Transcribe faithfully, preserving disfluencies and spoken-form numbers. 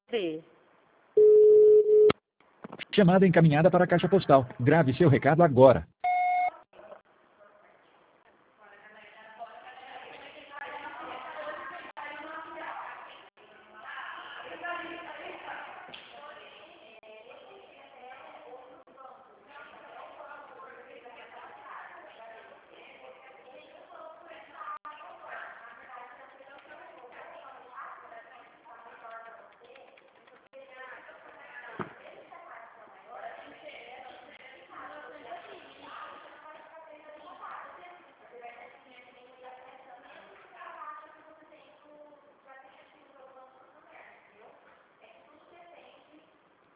três. Chamada encaminhada para a caixa postal. Grave seu recado agora.